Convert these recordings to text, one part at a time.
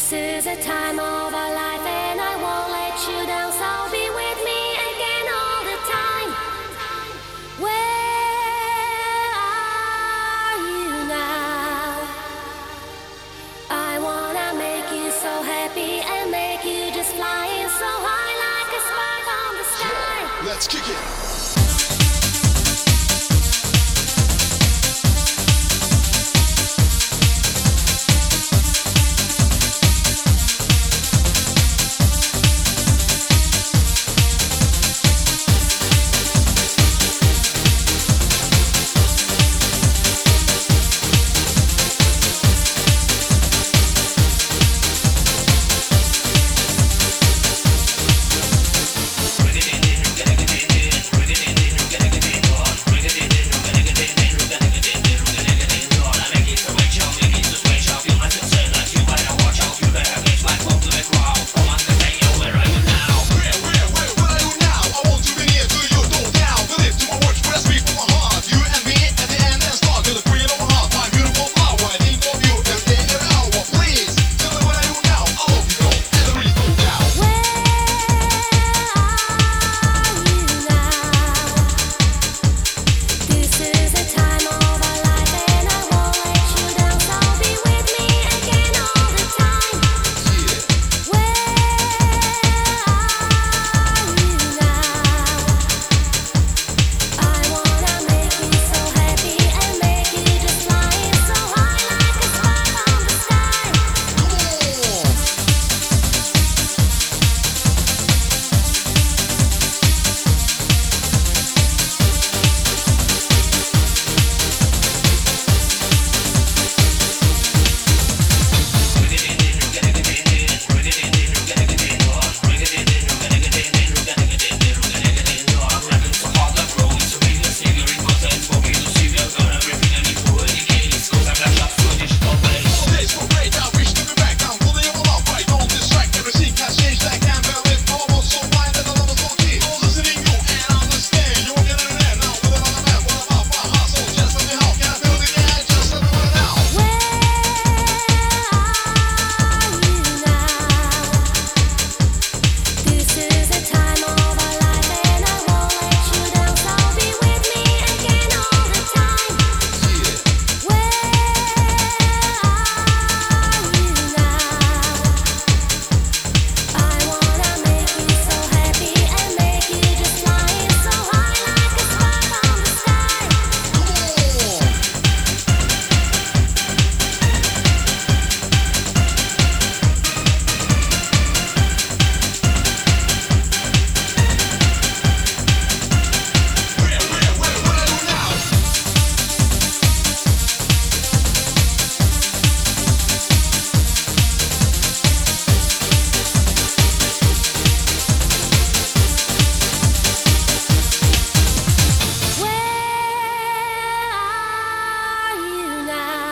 This is a time of our life and I won't let you down, so be with me again all the time. Where are you now? I wanna make you so happy and make you just flying so high like a spark on the sky. Let's kick it.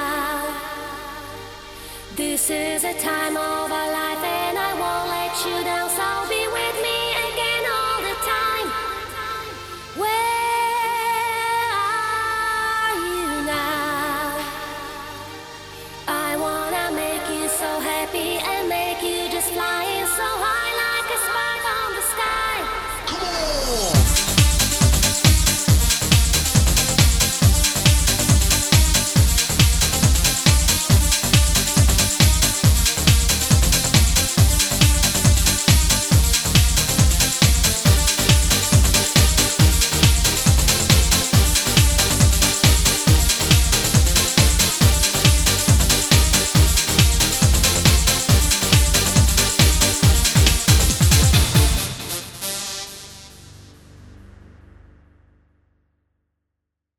This is a time of our life and I won't let you down.